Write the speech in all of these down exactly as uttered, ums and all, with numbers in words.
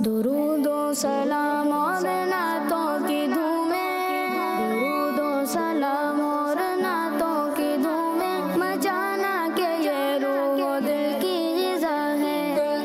दुरूदो सलाम और नातों की धूमें, दुरूदो सलाम और नातों की धूमें, मचाना के ये रूह दिल की ग़िज़ा है।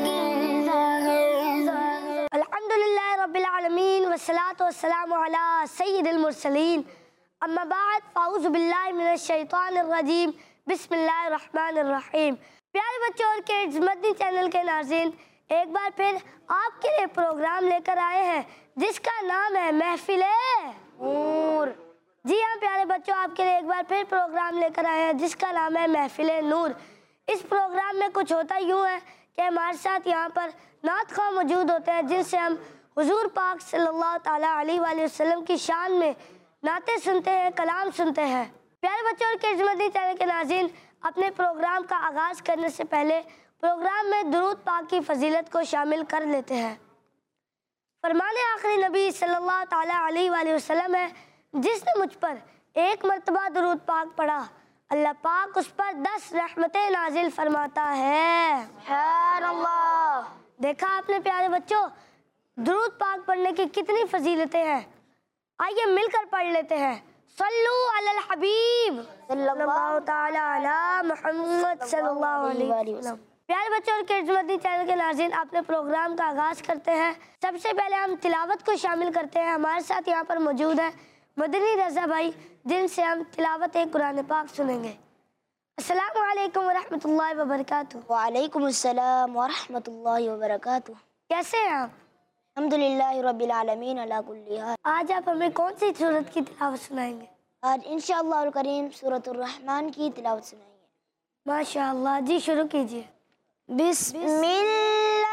अल्हम्दुलिल्लाह रब्बिल आलमीन वस्सलातु वस्सलामु अला सय्यिदिल मुरसलीन, अम्मा बाद फ़अऊज़ु बिल्लाहि मिनश शैतानिर रजीम, बिस्मिल्लाहिर रहमानिर रहीम। प्यारे बच्चों और किड्स, मदनी चैनल के नाज़रीन, एक बार फिर आपके लिए प्रोग्राम लेकर आए हैं जिसका नाम है महफिल-ए-नूर। जी हाँ प्यारे बच्चों, आपके लिए एक बार फिर प्रोग्राम लेकर आए हैं जिसका नाम है महफिल-ए-नूर। इस प्रोग्राम में कुछ होता यूँ है कि हमारे साथ यहाँ पर नात ख़्वाह मौजूद होते हैं जिनसे हम हुज़ूर पाक सल्लल्लाहु ताला अलैहि वसल्लम की शान में नातें सुनते हैं, कलाम सुनते हैं। प्यारे बच्चों और किड्स, मदनी चैनल के नाज़रीन, अपने प्रोग्राम का आगाज़ करने से पहले प्रोग्राम में दुरूद पाक की फजीलत को शामिल कर लेते हैं। फरमाने आखिरी नबी सल्लल्लाहु ताला अलैहि वसल्लम है, जिसने मुझ पर एक मरतबा दुरूद पाक पढ़ा, अल्लाह पाक उस पर दस रहमतें नाजिल फरमाता है। अल्लाह, देखा आपने प्यारे बच्चों, दुरूद पाक पढ़ने की कितनी फजीलतें हैं। आइए मिलकर पढ़ लेते हैं। सल्लू अलल हबीब सल्लल्लाहु ताला अला मुहम्मद सल्लल्लाहु अलैहि वसल्लम। प्यारे बच्चों और किड्स, मदनी चैनल के नाज़रीन, अपने प्रोग्राम का आगाज़ करते हैं। सबसे पहले हम तिलावत को शामिल करते हैं। हमारे साथ यहाँ पर मौजूद है मदनी रज़ा भाई, जिनसे हम तिलावत कुरान पाक सुनेंगे। अस्सलामु अलैकुम वरहमतुल्लाहि वबरकातुहू। वालेकुम अस्सलाम वरहमतुल्लाहि वबरकातुहू। कैसे हैं आप? अल्हम्दुलिल्लाहि रब्बिल आलमीन अला कुल्ली हाल। आज आप हमें कौन सी सूरत की तिलावत सुनाएंगे? आज इंशाअल्लाह करीम सूरतुर रहमान की तिलावत सुनाएंगे। माशाअल्लाह, जी शुरू कीजिए। बिस्मिल्लाहिर्रहमानिर्रहीम।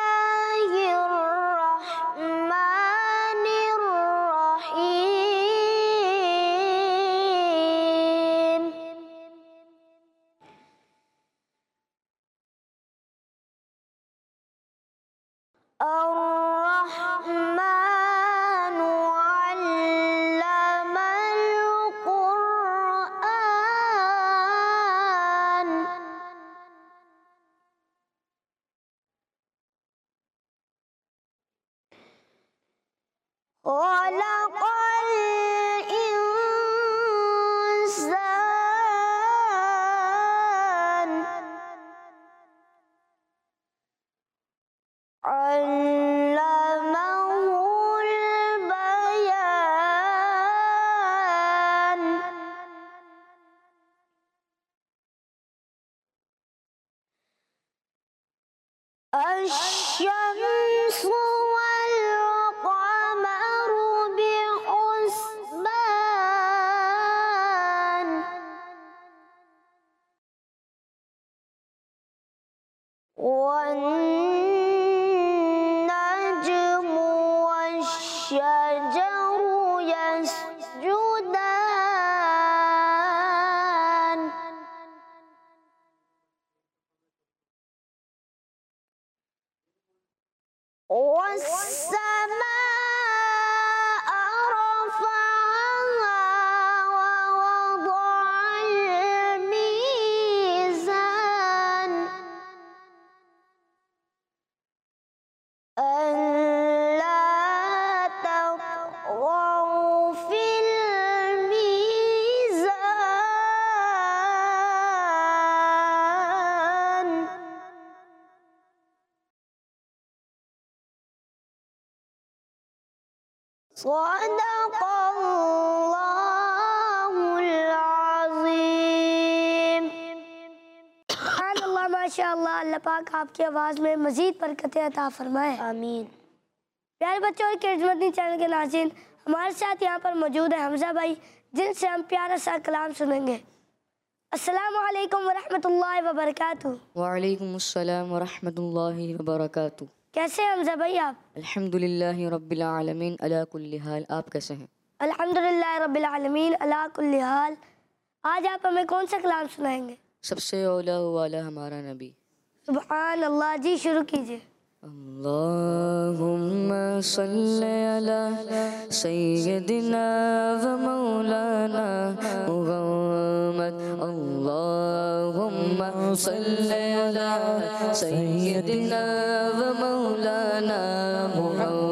अर्रहमानु अल्लमल कुरआन। खलक़ल इंसान अल्लमहुल बयान। अश-शम्सु वल क़मरु बिहुस्बान। वन्नज्मु वश्शजरु यस्जुदान। वस्समाअ रफ़अहा ववضअल मीज़ान। अल्ला तत्ग़ौ फ़िल मीज़ान। सदक़ल्लाहुल अज़ीम। सुभानअल्लाह, माशाअल्लाह, अल्लाह पाक आपकी आवाज़ में मज़ीद बरकतें अता फरमाए। आमीन। प्यारे बच्चों और किड्स, मदनी चैनल के नाज़रीन, हमारे साथ यहाँ पर मौजूद है हमज़ा भाई, जिनसे हम प्यारा सा कलाम सुनेंगे। अस्सलामु अलैकुम वरहमतुल्लाहि वबरकातुहू। वालेकुम अस्सलाम वरहमतुल्लाहि वबरकातुहू। कैसे हैं हमज़ा भाई आप? अल्हम्दुलिल्लाहि रब्बिल आलमीन अला कुल्ली हाल। आप कैसे हैं? अल्हम्दुलिल्लाह रब्बिल आलमीन अला कुल्ली हाल। आज आप हमें कौन सा कलाम सुनाएंगे? सबसे औला वाला हमारा नबी। सुभान अल्लाह, जी शुरू कीजिए। अल्लाहुम्मा सल्ली अला सय्यदिना व मौलाना मुहम्मद। अल्लाहुम्मा सल्ली अला सय्यदिना व मौलाना मुहम्मद।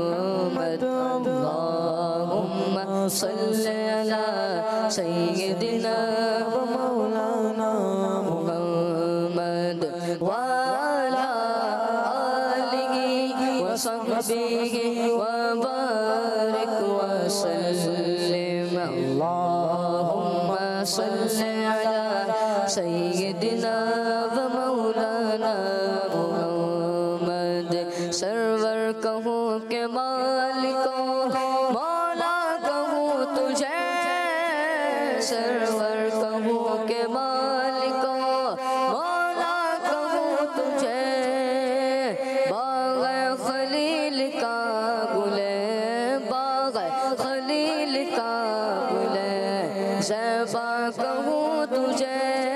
सल्ली अला सय्यदिना व मौलाना मुहम्मद व अला आलिहि व सहबिहि व बारिक व सल्लिम। अल्लाहुम्मा सल्ली अला सय्यदिना व मौलाना मुहम्मद। सरवर कहूँ के मालिको मौला कहूँ तुझे, सरवर कहूँ के मालिको मौला कहूँ तुझे। बाग़ खलील का गुले, बाग़ खलील का गुले ज़ेबा कहूँ तुझे।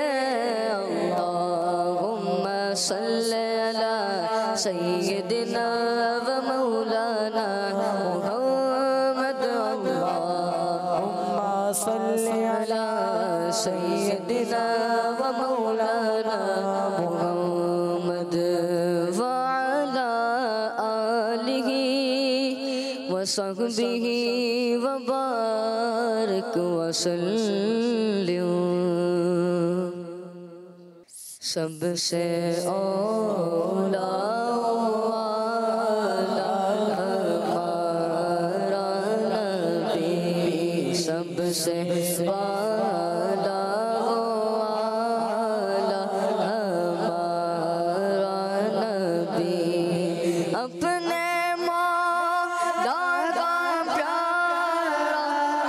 अल्लाहुम्मा सल्ली अला सय्यदिना व मौलाना मुहम्मद। अल्लाहुम्मा सल्ली अला सय्यदिना व मौलाना मुहम्मद व अला आलिहि व सहबिहि व बारिक व सल्लिम। सबसे औला हमारा नबी, सबसे वाला वाला हमारा नबी। अपने मौला का प्यारा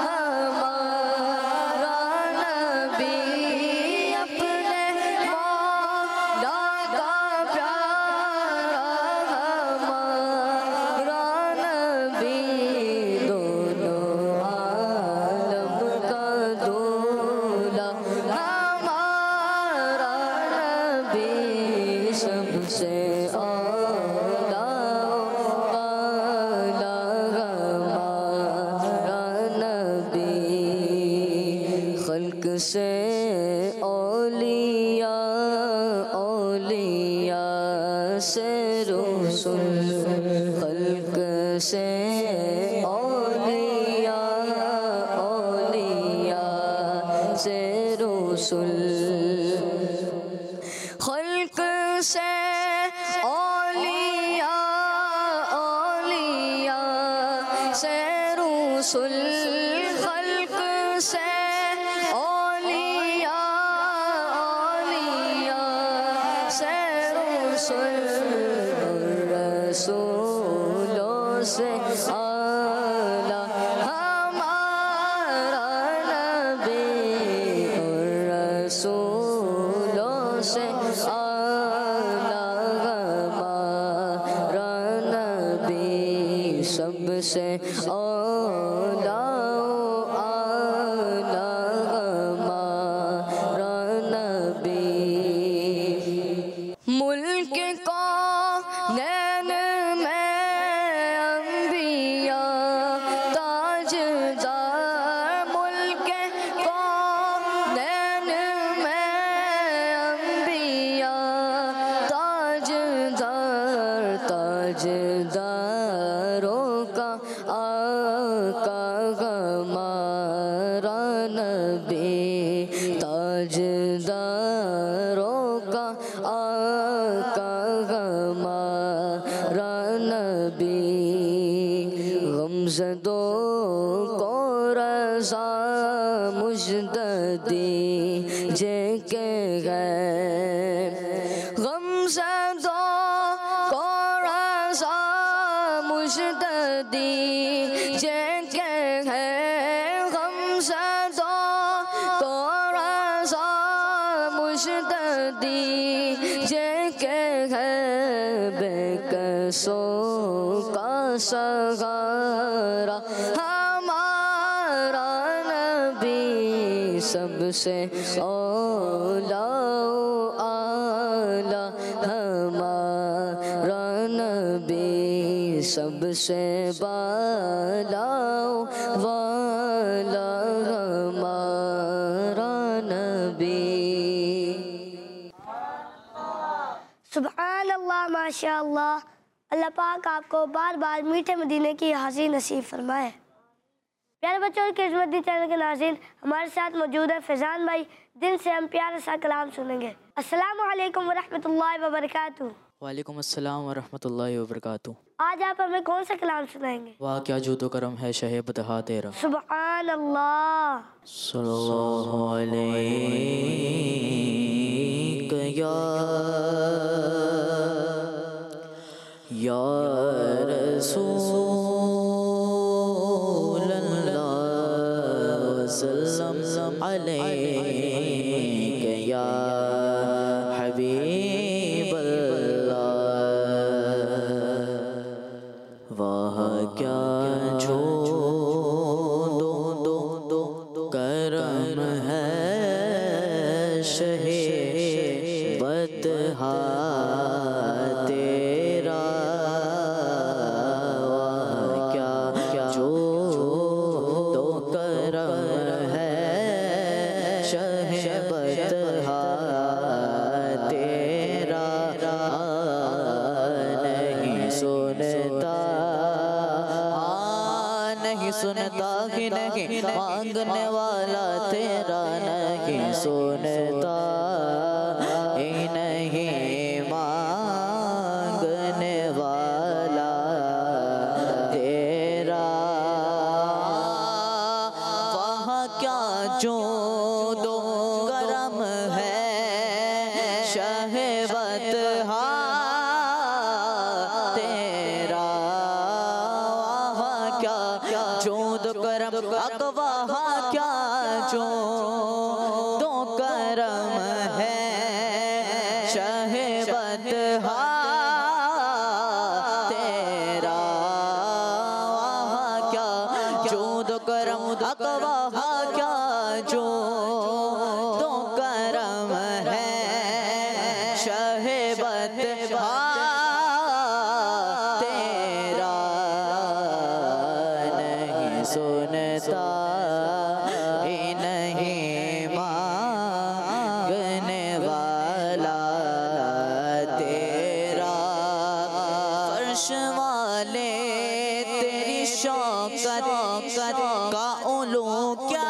हमारा नबी, अपने मौला का प्यारा हमारा नबी। दोनों आलम का दूल्हा हमारा नबी, सबसे औला वाला हमारा नबी। खल्क से औलिया, औलिया से रसूल, खल्क से औलिया, औलिया से रसूल। खल्क से औलिया, औलिया से रसूल, खल्क से औलिया, औलिया से रसूल। रसूलों से आला हमारा नबी, और रसूलों से आला हमारा नबी। सबसे औला आला हमारा नबी। मुल्क को नैन में अंबिया ताजदार, मुल्क को नैन में अंबिया ताजदार। ताजदारों का आका हमारा नबी, ताजदारों का आका हमारा नबी। गमज़दों को रज़ा मुजद्दी जे के गैर, गमज़दों को रज़ा मुजद्दी जे के हैं। गमज़दों को रज़ा मुजद्दी जे के हैं। बेकसों का सहारा हमारा नबी, सबसे औला आला हमारा नबी। सबसे बाला वाला हमारा नबी। सुभान अल्लाह, माशा अल्लाह। अल्लाह पाक आपको बार बार मीठे मदीने की हाज़िर नसीब फरमाए। प्यारे बच्चों के खिदमती चैनल के नाज़रीन, हमारे साथ मौजूद है फैज़ान भाई, जिन से हम प्यारा सा कलाम सुनेंगे। अस्सलामु अलैकुम वरहमतुल्लाहि वबरकातुहू। वालेकुम अस्सलाम वरहमतुल्लाहि वबरकातुहू। आज आप हमें कौन सा कलाम सुनाएंगे? वाह क्या जूदो करम है शहे बदहा तेरा। सुभान अल्लाह। सल्लल्लाहु अलैहि या या रसूल अल्लाह वसल्लम अलैहि या हबीब अल्लाह। वाह क्या जो दो दो दो करम है शहे बतहा तेरा। वाह क्या जो दो करम है शहे बतहा तेरा। नहीं सुनता नहीं सुनता ही नहीं मांगने वाला तेरा। नहीं सुनता ही नहीं मांगने वाला तेरा। वहाँ क्या जो दो करम है शहे बतहा तेरा। वहाँ क्या जो दो करम अकवाहा क्या जो दो करम है शहे बतहा तेरा। वहाँ क्या जो दो करम अकवाहा क्या जो दो करम है शहे बतहा तेरा। नहीं सुनता ही नहीं मांगने वाला तेरा। फर्श वाले तेरी शौकत का उलू क्या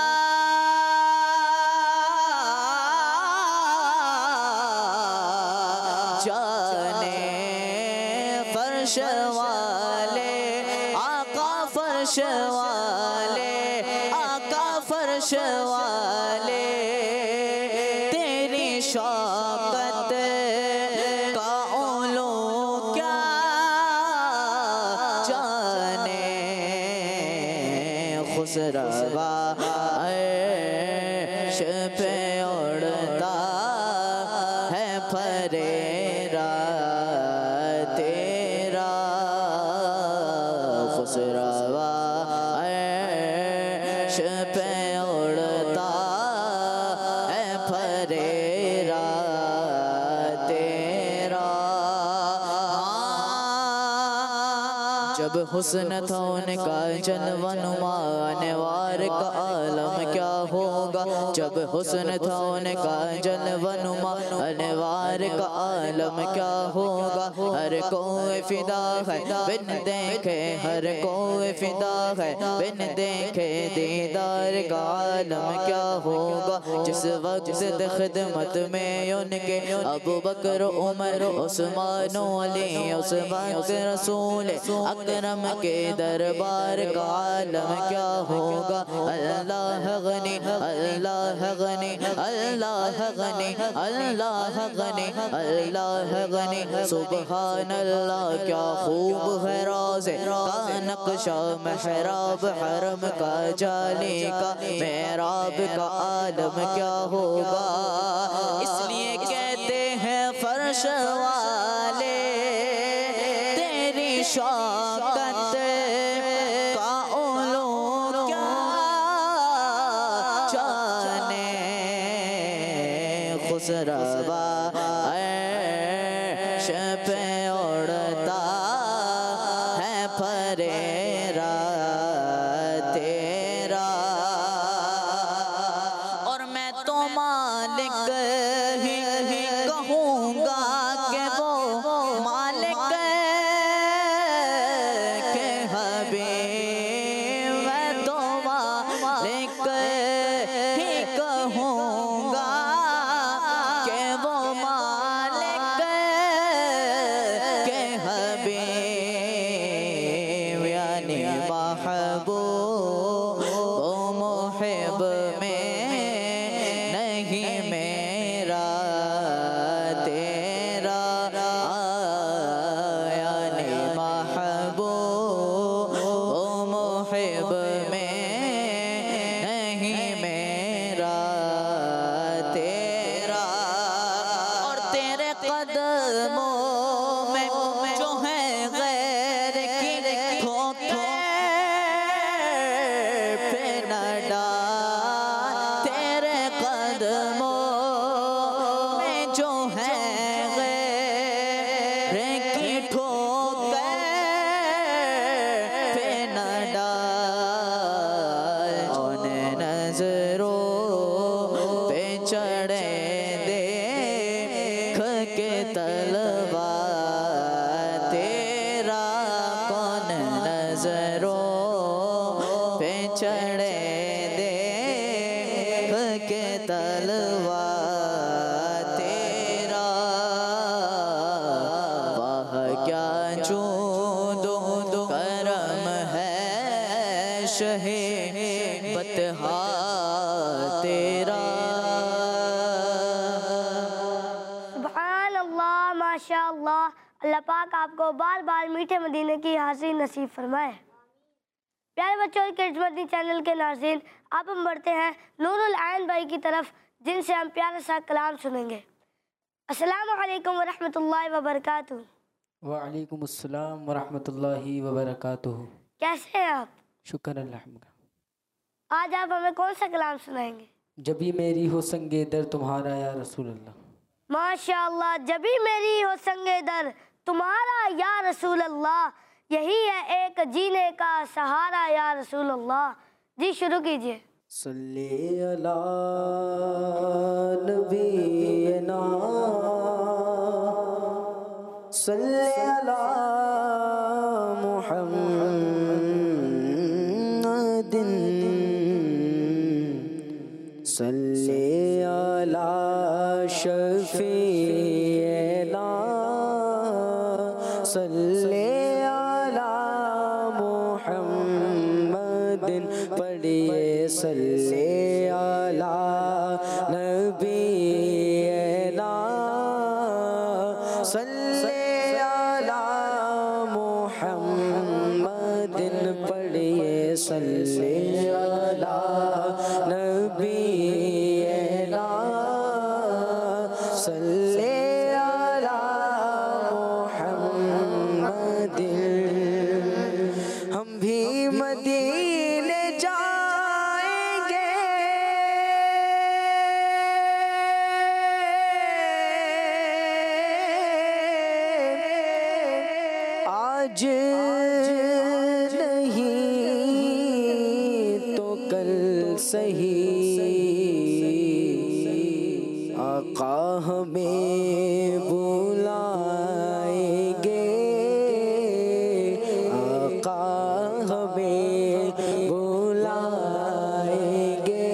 जाने। फर्श वाले आका फर्श वाले आका फर्श वाले तेरी शौकत का उलू क्या जाने। खुसरवा अर्श पे उड़ता है फरेरा तेरा। खुसरवा अर्श पे उड़ता है फरेरा तेरा। जब हुस्न था उनका जलवा नुमा अनवार का आलम क्या होगा। जब हुस्न था उनका जलवा नुमा अनवार का आलम क्या होगा। हर कोई फिदा है बिन देखे हर कोई फिदा है बिन देखे दीदार का आलम क्या होगा। जिस वक्त खिदमत में उनके अबू बकर उमर उस्मान अली उस वक्त रसूल अकरम के दरबार का आलम क्या होगा। अल्लाह गनी अल्लाह गनी अल्लाह गनी अल्लाह गनी अल्लाह गनी। सुबहान अल्लाह क्या खूब है रोज़े का नक्शा महराब हरम का जाली का मेहराब का आलम क्या होगा। इसलिए कहते हैं फर्श वाले तेरी शौकत का उलू क्या जाने। खुसरवा अर्श पे उड़ता है फरेरा तेरा। और मैं तो मालिक ही कहूँगा कि वो मालिक के हबीब। मैं तो महबूब ओ मुहिब में नहीं मेरा तेरा यानी महबूब ओ मुहिब में नहीं मेरा तेरा और तेरे कदमों में जो है गैर की ठोकर पे न डाल तेरे कदमों में जो है गैर की ठोकर पे न डाल उन नजरों पे चढ़े देख के तलवा तेरा कौन नजरों पे चढ़े देख के तलवा तेरा वाह क्या चूदो करम है शहे बतहा तेरा सुभान अल्लाह, माशा अल्लाह। अल्लाह पाक आपको बार बार मीठे मदीने की हाजिरी नसीब फरमाए। प्यारे बच्चों, किड्स मदनी चैनल के नाज़रीन, अब हम बढ़ते हैं नूरुल ऐन भाई की तरफ, जिनसे हम प्यारा सा कलाम सुनेंगे। अस्सलामु अलैकुम वरहमतुल्लाहि वबरकातुहू। वालेकुम अस्सलाम वरहमतुल्लाहि वबरकातुहू। कैसे हैं आप? शुक्र अल्लाह का। आज आप हमें कौन सा कलाम सुनाएंगे? जबी मेरी हो संगे दर तुम्हारा या रसूल अल्लाह। माशा अल्लाह, जबी मेरी हो संगे दर तुम्हारा या रसूल अल्लाह, यही है एक जीने का सहारा या रसूल अल्लाह। जी शुरू कीजिए। सल्ले अला नबीना सल्ले अला मुहम्मदिन सल्ले अला शफीना सल्ले अला मुहम्मदिन पढ़िए सल्ले अला नबीना सल्ले अला मुहम्मदिन पढ़िए सल्ले अला नबीना सल्ले अला मुहम्मदिन। हम भी मदीने जाएंगे आज नहीं तो कल सही आका हमें बुलाएंगे आका हमें बुलाएंगे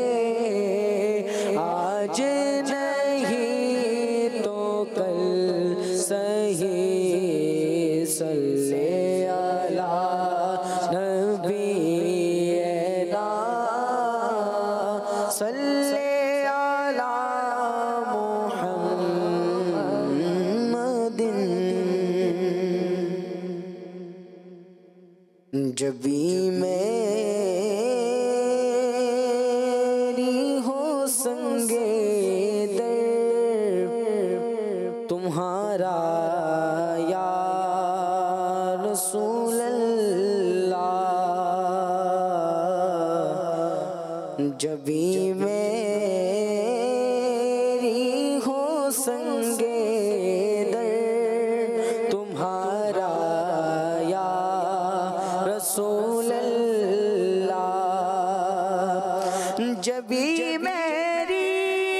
आज नहीं तो कल सही सल्ले अला नबीना सल्ले अला मुहम्मदिन। जबी मेरी हो संगे दर तुम्हारा या रसूल अल्लाह। जबी मेरी हो संगे दर तुम्हारा या रसूल अल्लाह। जबी मेरी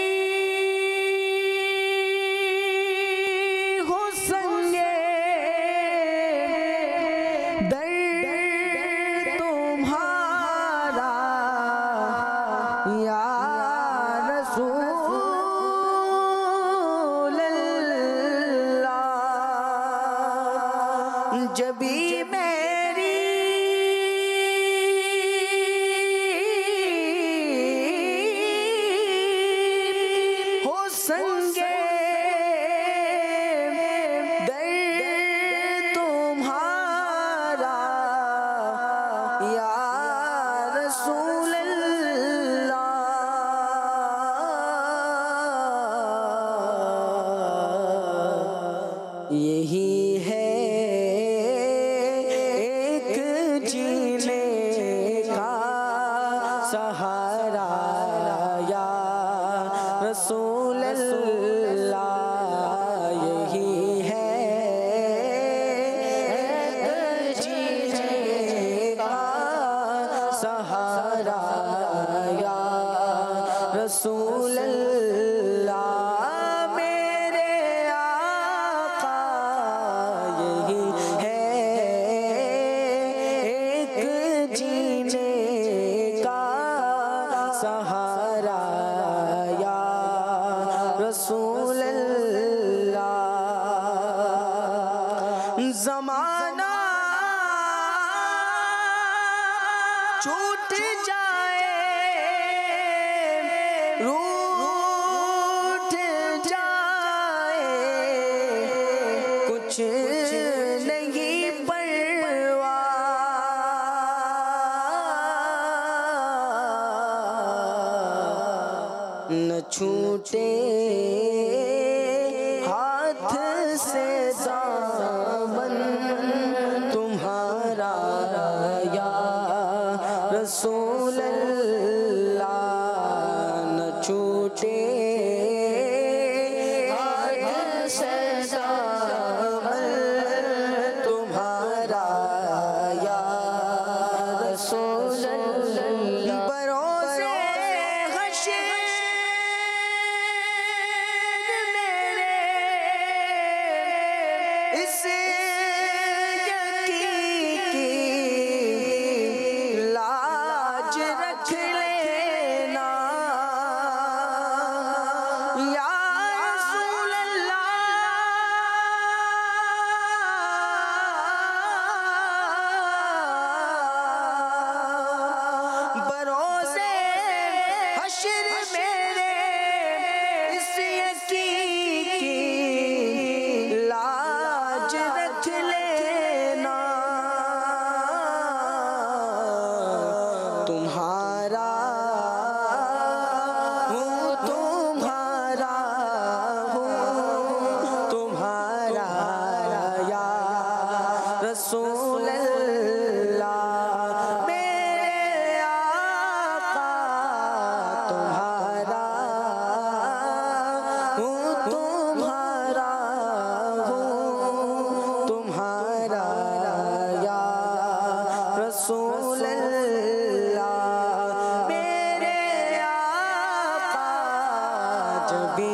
हो संगे दर तुम्हारा या रसूल अल्लाह। जबी मेरी ज़माना छूट जाए, रूठ जाए, कुछ नहीं परवाह, न छूटे हाथ से दामन तुम्हारा या रसूल अल्लाह, न छूटे हाथ से दामन तुम्हारा या रसूल अल्लाह। बरोज़े हश्र मेरे इस यकीन की लाज रख लेना या रसूल अल्लाह। बरोज़े हश्र मेरे इस यकीन की लाज रख लेना, तुम्हारा हूँ तुम्हारा हूँ तुम्हारा या रसूल अल्लाह। मेरे आका तुम्हारा हूँ तुम्हारा हूँ तुम्हारा या रसूल अल्लाह। मेरे आका जब भी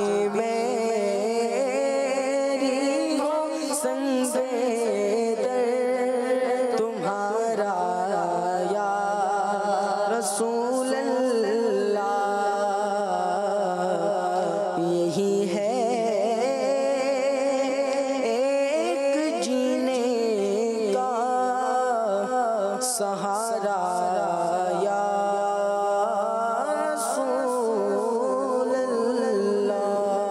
मेरी हो संगे दर तुम्हारा या रसूल अल्लाह। यही है एक जीने का सहारा या रसूल अल्लाह।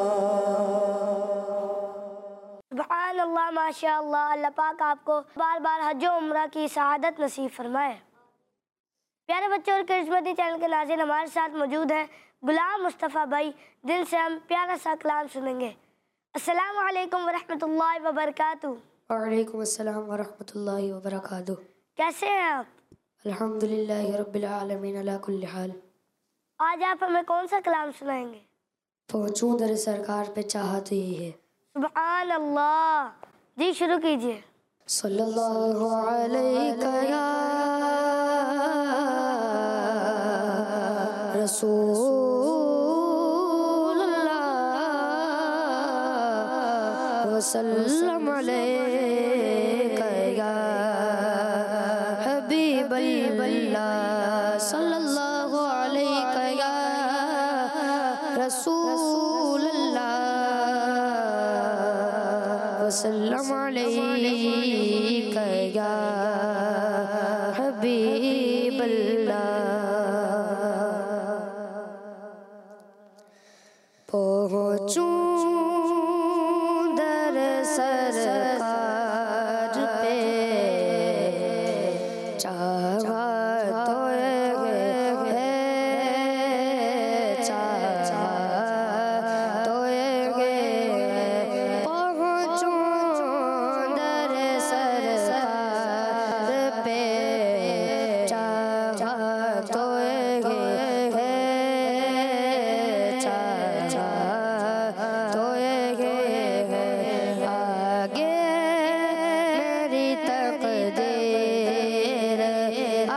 सुभान अल्लाह, माशा अल्लाह। अल्लाह पाक आपको बार बार हज और उम्रा की सआदत नसीब फरमाए। प्यारे बच्चों, और करिश्मती चैनल के नाज़रीन हमारे साथ मौजूद है गुलाम मुस्तफ़ा भाई। दिल से हम प्यारा सा कलाम सुनेंगे। अस्सलामु अलैकुम वरहमतुल्लाहि वबरकातुहू। वालेकुम अस्सलाम वरहमतुल्लाहि वबरकातुहू। कैसे हैं आप? अल्हम्दुलिल्लाहि रब्बिल आलमीन अला कुल्ली हाल। आज आप हमें कौन सा कलाम सुनाएंगे? पहुँचूं दर सरकार पे चाहत ही है। सुभान अल्लाह। जी शुरू कीजिए। सल्लल्लाहु अलैहि या रसूलल्लाह वसल्लम अलैका या हबीबल्लाह, सल्लल्लाहु अलैका या रसूलल्लाह वसल्लम अलैका या हबीबल्लाह। पहुँचूं दर सरकार पे चाहा तो है, चाहा तो है। पहुँचूं दर सरकार पे चाहा तो है, तो आगे मेरी तकदीर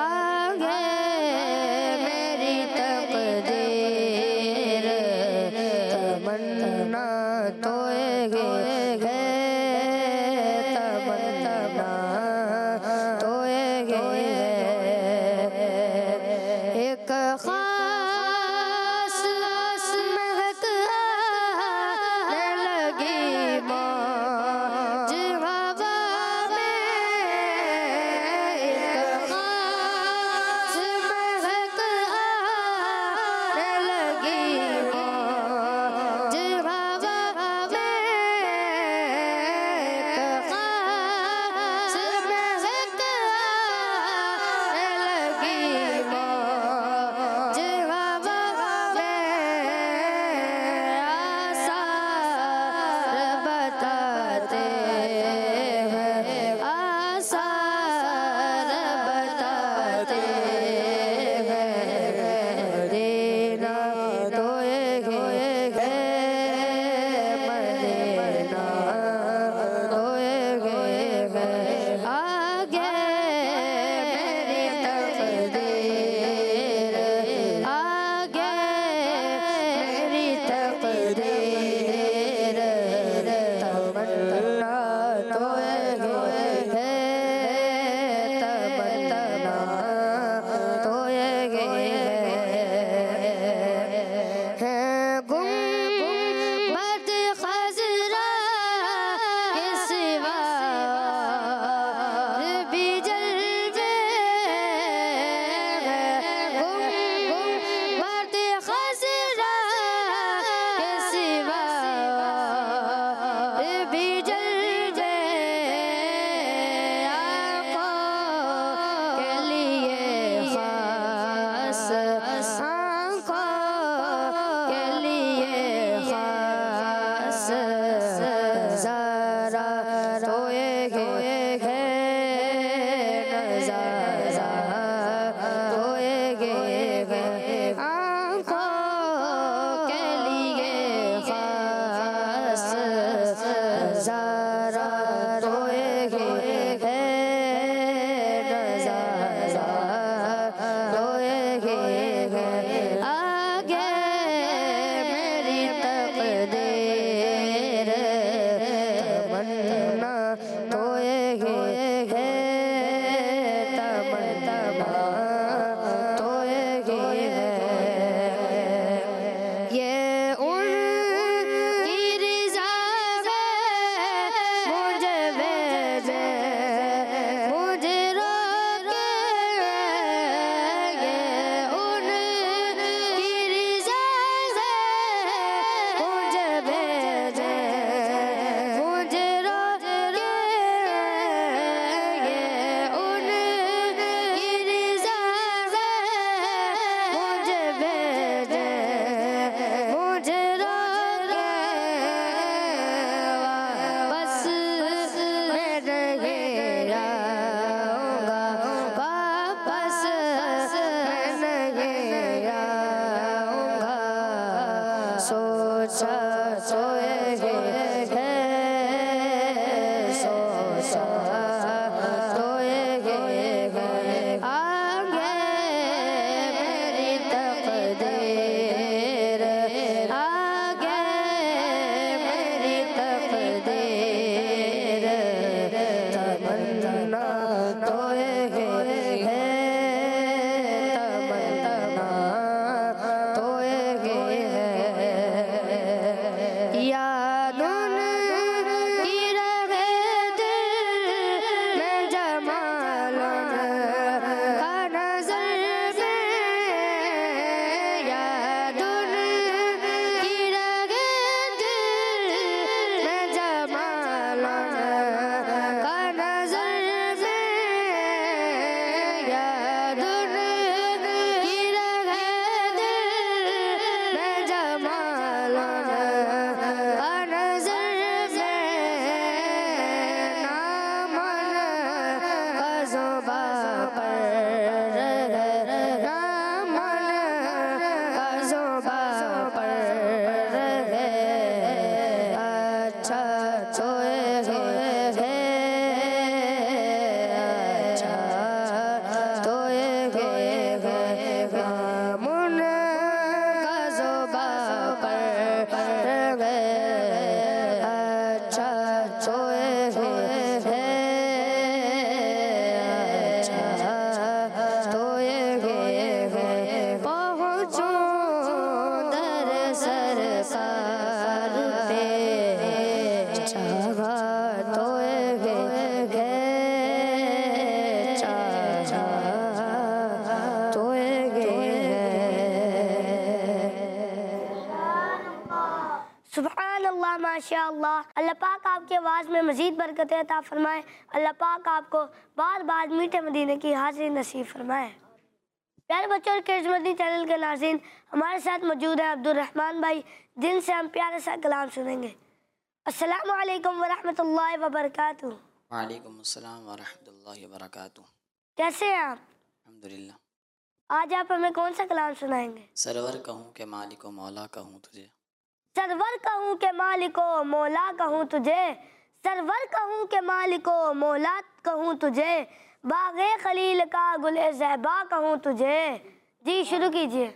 सुभानअल्लाह, माशाअल्लाह। अल्लाह पाक आपकी आवाज़ में मज़ीद बरकतें अता फरमाए। अल्लाह पाक आपको बार बार मीठे मदीने की हाज़िरी नसीब फरमाए। प्यारे बच्चों और किड्स मदनी चैनल के नाज़रीन, हमारे साथ मौजूद है अब्दुल रहमान भाई, जिनसे हम प्यारे सा कलाम सुनेंगे। अस्सलामु अलैकुम वरहमतुल्लाहि वबरकातुहू। वालेकुम अस्सलाम वरहमतुल्लाहि वबरकातुहू। कैसे हैं आप? अल्हम्दुलिल्लाह। आज आप हमें कौन सा कलाम सुनाएंगे? सरवर कहूँ के मालिको मौला कहूँ तुझे। सरवर कहूँ के मालिको मौला कहूँ तुझे, सरवर कहूँ के मालिको मौला कहूँ तुझे, बाग़े खलील का गुले ज़हबा कहूँ तुझे। जी शुरू कीजिए।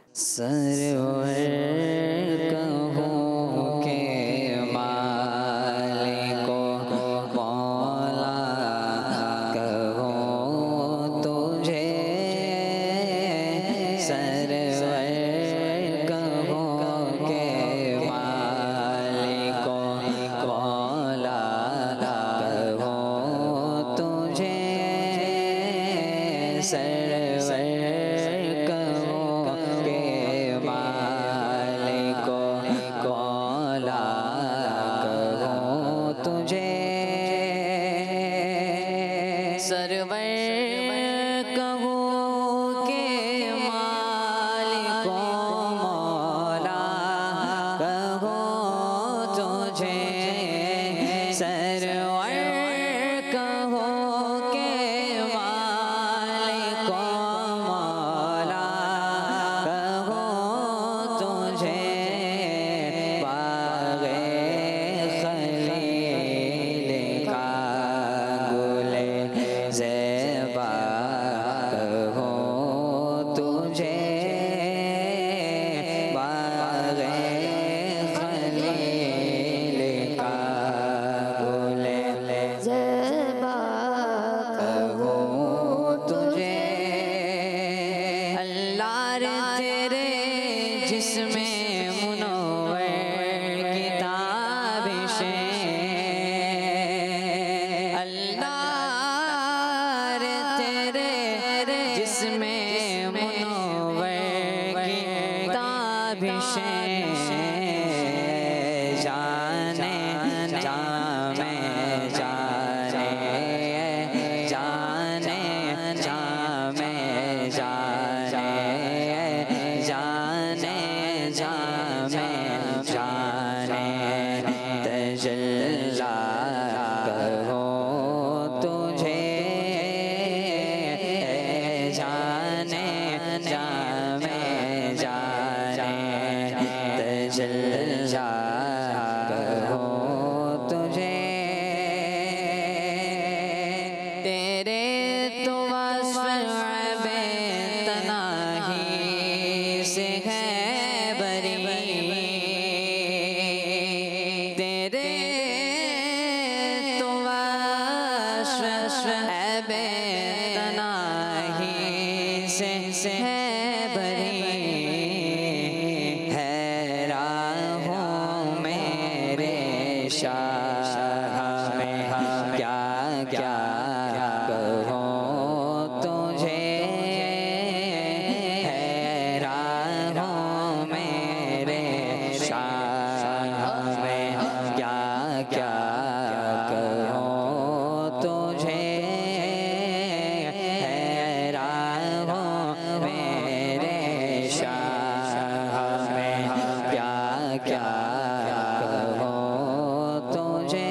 सरवर कहूँ के मालिको मौला कहूँ तुझे, सरवर कहूँ के मालिको मौला कहूँ तुझे, सरवर कहूँ के मालिको मौला कहूँ तुझे, सरवर कहूँ के मालिको मौला कहूँ तुझे, सरवर कहूँ के मालिको मौला कहूँ तुझे, बाग़े खलील का गुले ज़ेबा कहूँ तुझे, बाग़े खलील का गुले ज़ेबा कहूँ तुझे। अल्लाह रे तेरे जिस्में मुनव्वर की ताबिशें, अल्लाह रे तेरे जिस्में मुनव्वर की ताबिशें, जाने जामे जाने जाने जामे जाने जाने जामे जाने तजल्ला कहूँ तुझे, जाने से है भरी हैरान हूँ मेरे शाह में क्या क्या कहूँ तुझे हैरान हूँ मेरे शाह में क्या क्या कहूँ तुझे हैरान हूँ मेरे शाह में क्या क्या कहूँ तुझे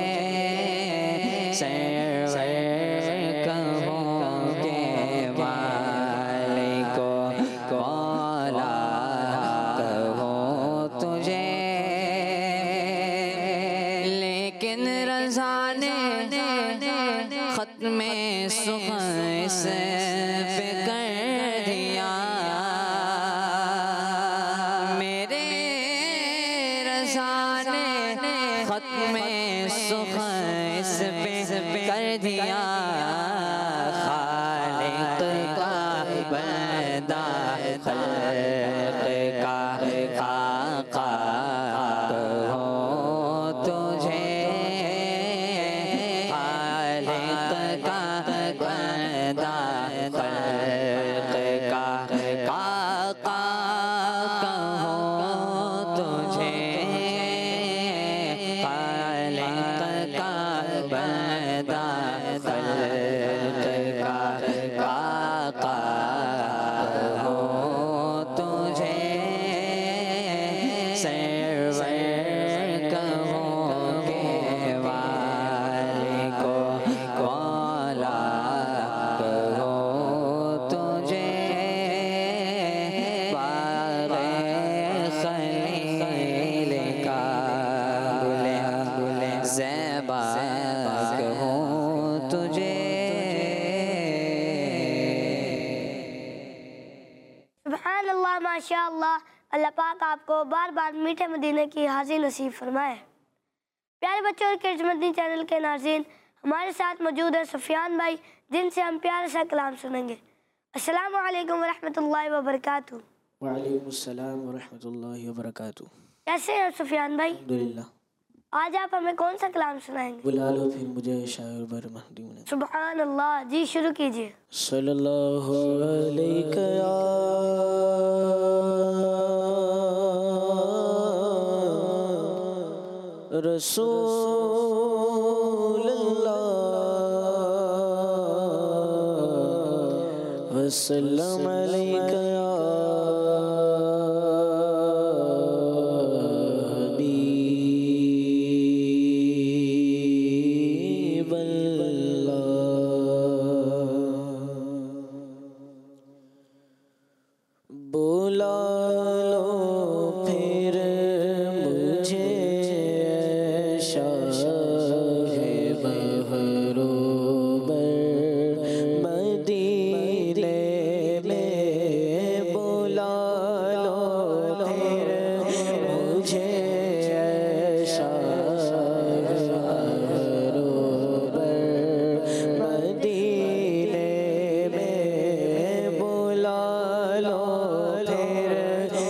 सरवर कहूँ के मालिक को मौला कहूँ तुझे लेकिन रज़ा ने ख़त्म सुख़ इस पे कर दिया मेरे रज़ा ने ख़त्म सुख़ इस पे कर दिया खालिक का बंदा खल्क़ का खाका कहूँ तुझे खालिक का बंदा खल्क़ का खाका कहूँ तुझे खालिक का बंदा खल्क़ का खाका कहूँ तुझे सरवर कहूँ के वालिक को मौला कहूँ तुझे बाग़े खलील का बुले बुले ज़ेबा कहूँ तुझे सुभान अल्लाह माशा अल्लाह। अल्लाह पाक आपको बार बार मीठे मदीने की हाज़िर नसीब फरमाए। प्यारे बच्चों और किड्स मदनी चैनल के नाज़रीन, हमारे साथ मौजूद है सुफियान भाई, जिनसे हम प्यारे सा कलाम सुनेंगे। अस्सलामु अलैकुम वरहमतुल्लाहि वबरकातुहू। वालेकुम अस्सलाम व रहमतुल्लाहि व बरकातुहू। कैसे हैं सुफियान भाई? अल्हम्दुलिल्लाह। आज आप हमें कौन सा कलाम सुनाएंगे? बुला लो फिर मुझे शायर बर महदी ने। सुभान अल्लाह, जी शुरू कीजिए। सल्लल्लाहु अलैहि रसूलल्लाह वसल्लम अलैका या बुला लो फिर मुझे शाहे बहरोबर मदीने में बुला लो फिर मुझे शाहे बहरोबर मदीने में बुला लो फिर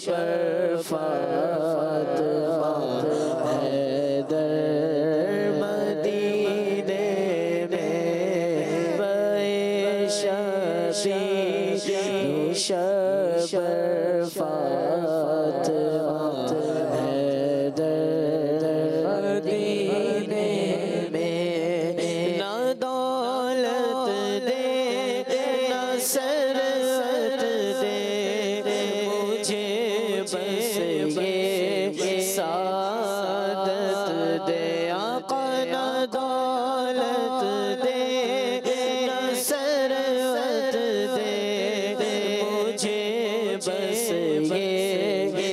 पर फातिमा हैदर मदीने में बए शबी शब पर फातिमा हैदर मदीने में ना दौलत दे ना सरवत दे मुझे बस ये सादत दे आका ना दौलत दे ना सरवत दे मुझे बस ये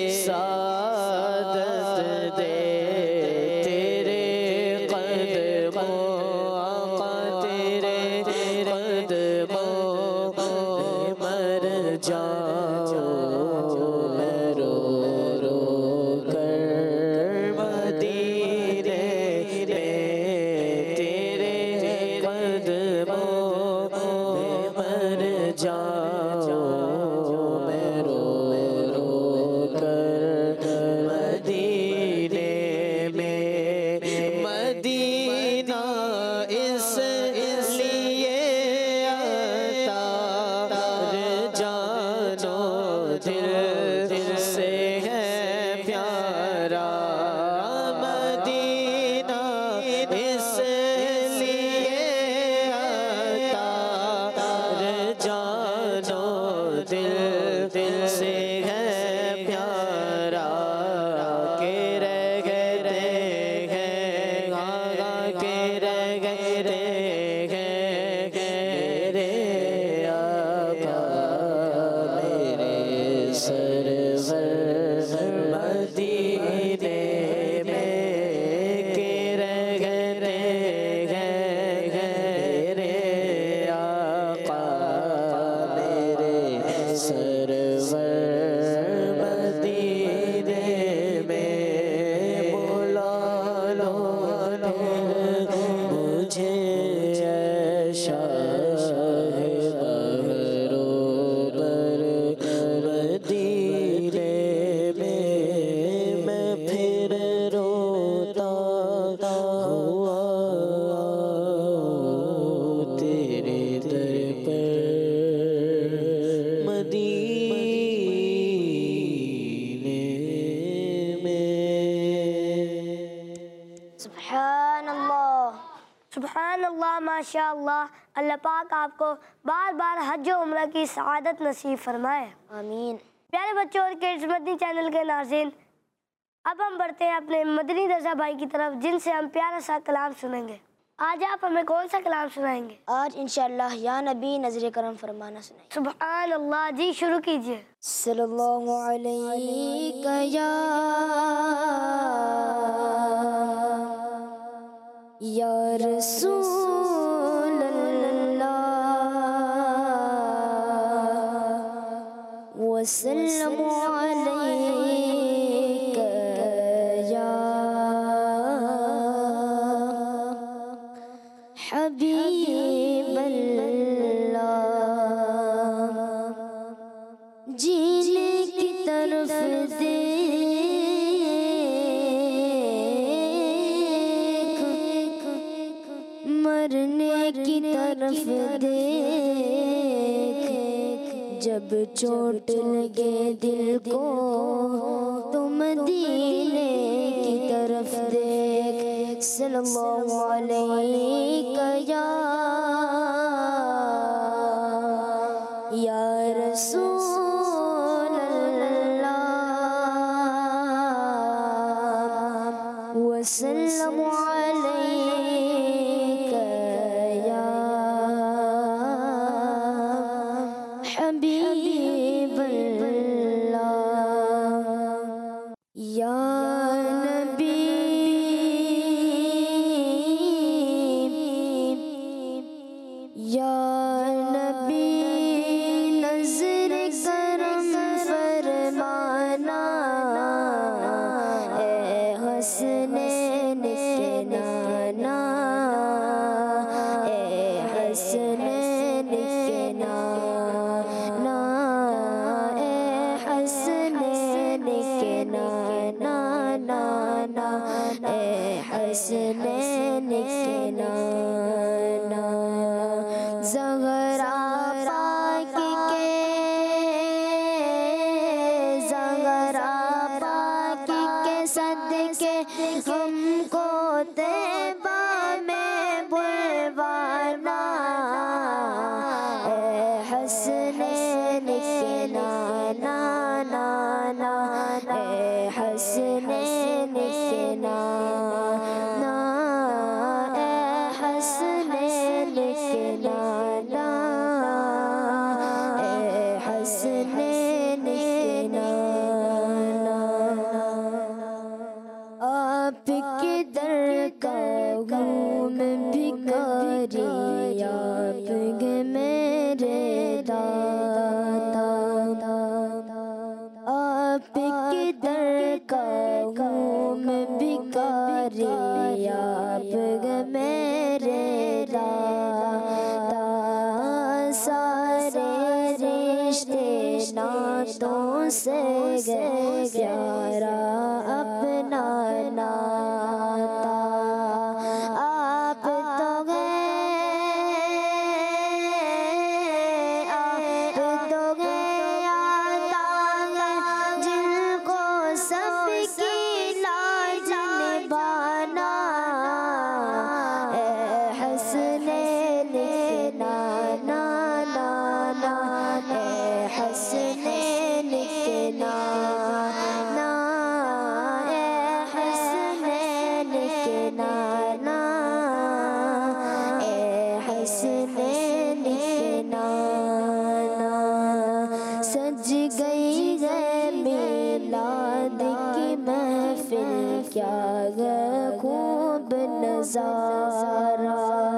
सादत दे तेरे कदमों आका तेरे कदमों में मर जाओ मैं रो रो कर मदीने में तेरे कदमों में मर जाओ मैं रो रो कर मदीने में मदीना इसलिए आता जानो दिल से है प्यारा मदीना इसलिए आता जानो दिल से है प्यारा के रह गए हैं आगा के रह गए हैं मेरे आका मेरे सरवर मदीने में के रह गए हैं मेरे आका मेरे सरवर मदीने में बुला लो मुझे शाह बहरो बर मदीने में मैं फिर रोता हुआ तेरे दर पर मदीने में। सुभान अल्लाह। सुभान अल्लाह माशा अल्लाह। अल्लाह पाक आपको बार बार हज और उम्रा की सआदत नसीब फरमाए। आमीन। प्यारे बच्चों और किड्स मदनी चैनल के नाज़रीन, अब हम बढ़ते हैं अपने मदनी रज़ा भाई की तरफ जिनसे हम प्यारा सा कलाम सुनेंगे। आज आप हमें कौन सा कलाम सुनाएंगे? आज इंशाअल्लाह या नबी नजर करम फरमाना सुनाएंगे। सुभान अल्लाह। जी शुरू कीजिए। सल्लल्लाहु अलैहि या या रसूल अल्लाह वसल्लमु अलैका या हबीब अल्लाह जीने की तरफ देख मरने की तरफ देख जब चोट लगे दिल को तुम दीने की तरफ देख सल्लल्लाहु अलैका या या रसूल अल्लाह वसल्लमु अलैका या हबीब अल्लाह या नबी या नबी नजर करम फरमाना ए हसनैन के नाना ए हसनैन के नाना ए हसनैन हसनैन के नाना ज़हरा पाक के ज़हरा पाक के सदके हमको तैबा में बुलवाना ए हसनैन के नाना नाना ए हसनैन के नाना ए हसनैन के नाना ए हसनैन के नाना आपके दर का हूँ मैं भिखारी आपके मेरे दाता आपके दर का हूँ मैं भिखारी आपके मेरे दाता सारे रिश्ते नातों से गए प्यारा अपना नाता आप तो गए आप तो गए आता है जिनको सबकी लाज निभाना ए हसनैन के नाना नाना ए हसनैन के नाना ए हसनैन के नाना ए हसनैन के नाना सज गई है मिलाद की महफिल क्या है खूब नजारा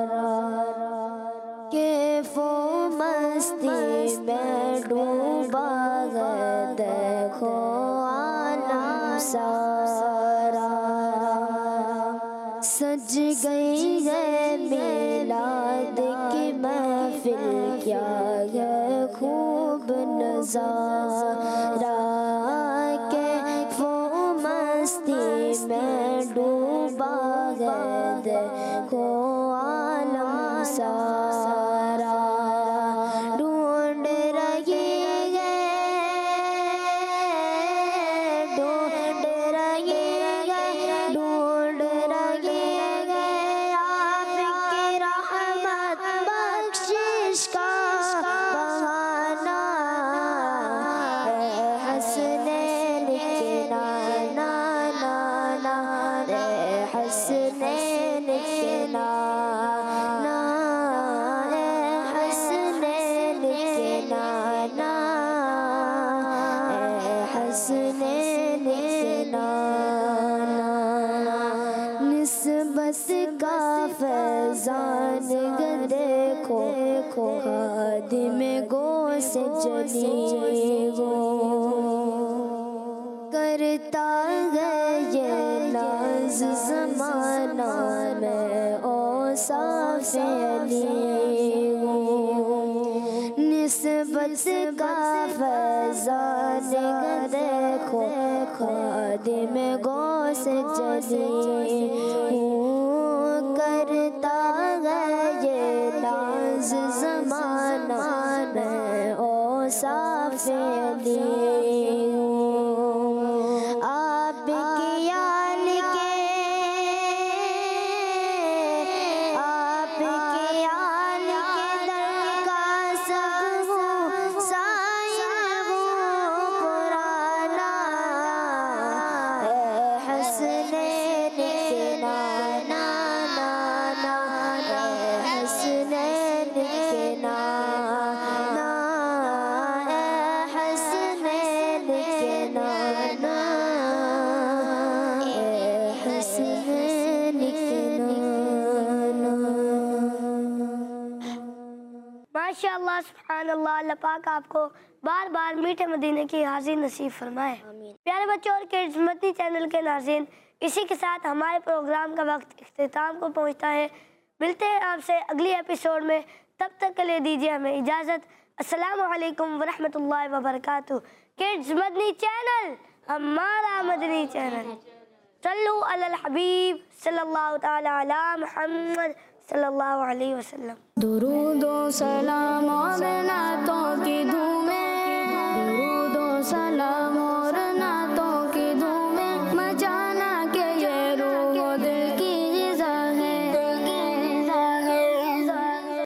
कैफो मस्ती में डूबा है देखो आलम सारा सज गई है मिलाद की महफिल क्या है खूब नजारा कैफो मस्ती में डूबा है देखो आलम सारा ढूंढ रही है ढूंढ रही है ढूंढ रही है आपकी रहमत बख्शिश का बहाना ए हसनैन के नाना नाना ए हसनैन के नाना ए हसनैन के नाना ए हसनैन के नाना निस्बत का फैजान देखो खादिम गो से जली गो करता है ये नाज ज़माना में ओ साफ़े अली गो निस्बत का फैजान देखो खादिम गो से जली हूँ करता है ये नाज ज़माना में ओ साफ़े अली हूँ आपकी आल के आपकी आल के दर का सब हूँ साया हूँ पुराना ए हसनैन के नाना नाना ए हसनैन के नाना ए हसनैन के नाना ए हसनैन के नाना माशाअल्लाह सुब्हानअल्लाह। अल्लाह पाक आपको बार बार मीठे मदीने की हाजिर नसीब फरमाए। प्यारे बच्चों और किड्स मदनी चैनल के नाज़रीन, इसी के साथ हमारे प्रोग्राम का वक्त इख्तिताम को पहुंचता है। मिलते हैं आपसे अगली एपिसोड में, तब तक के लिए दीजिए हमें इजाज़त। अस्सलामु अलैकुम वरहमतुल्लाहि वबरकातुहू। किड्स मदनी चैनल, हमारा मदनी चैनल। सल्लु अलल हबीब सल्लल्लाहु ताला अला मुहम्मद सल्लल्लाहु अलैहि वसल्लम। दुरूदो सलाम और नातों की धूमें, दुरूदो सलाम